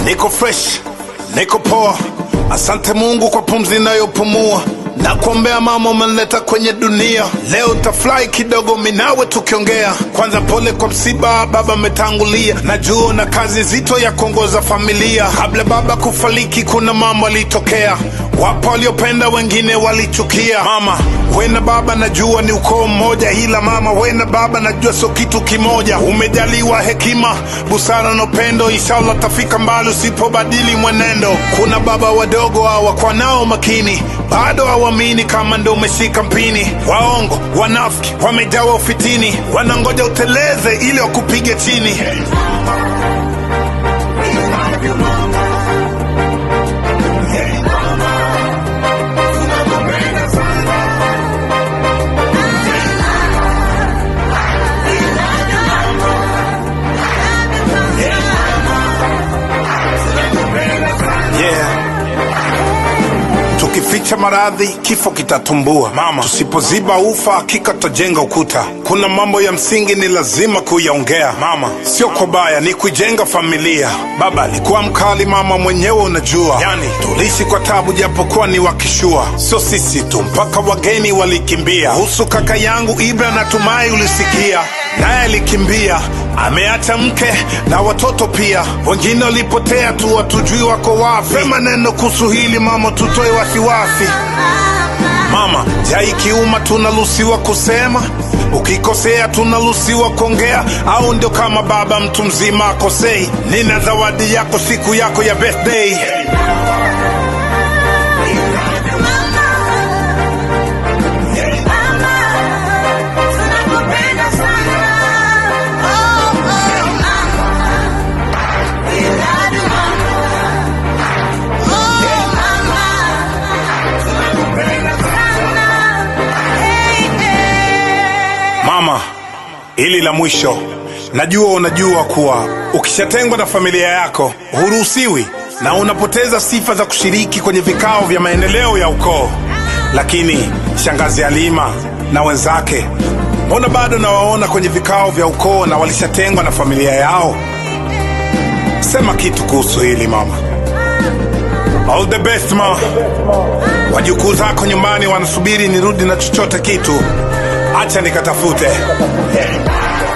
Niko fresh, niko poa. Asante Mungu kwa pumzi ninayopumua. Na kuombea mama umenileta kwenye dunia. Leo tafly kidogo minawe tukiongea. Kwanza pole kwa msiba, baba ametangulia. Najua na kazi nzito ya kuongoza familia. Kabla baba kufariki kuna mama alitokea. Wapo waliopenda wengine walichukia. Mama, wewe na baba najua ni ukoo mmoja. Ila mama, wewe na baba najua sio kitu kimoja. Umejaliwa hekima, busara na upendo. Inshallah tafika mbali usipobadili mwenendo. Kuna baba wadogo hawakuwa nao makini. Bado hawamini kama ndo umeshika mpini. Waongo, wanafiki, wamejawa ufitini. Wanangoja uteleze ili wakupige chini. Tukificha maradhi, kifo kitatumbua. Mama, tusipoziba ufa, hakika tutajenga ukuta. Kuna mambo ya msingi ni lazima kuyaongea. Mama, sio kwa baya, ni kujenga familia. Baba alikuwa mkali, mama mwenyewe unajua. Yani, tulishi kwa tabu japokuwa ni wakishua. Sio sisi tu, mpaka wageni walikimbia. Husu kaka yangu Ibra natumai ulisikia. Naye alikimbia, ameacha mke na watoto pia. Wengine walipotea tu, watujui wako wapi. Sema neno kuhusu hili mama, tutoe wasiwasi. Mama, jai kiuma tunaruhusiwa kusema. Ukikosea tunaruhusiwa kuongea. Au ndio kama baba mtu mzima akosei? Nina zawadi yako siku yako ya birthday. Mama, hili la mwisho. Najua unajua kuwa ukishatengwa na familia yako huruhusiwi na unapoteza sifa za kushiriki kwenye vikao vya maendeleo ya ukoo. Lakini shangazi Halima na wenzake, mbona bado nawaona kwenye vikao vya ukoo na walishatengwa na familia yao? Sema kitu kuhusu hili mama. All the best ma. Wajukuu zako nyumbani wanasubiri nirudi na chochote kitu. Acha nikatafute.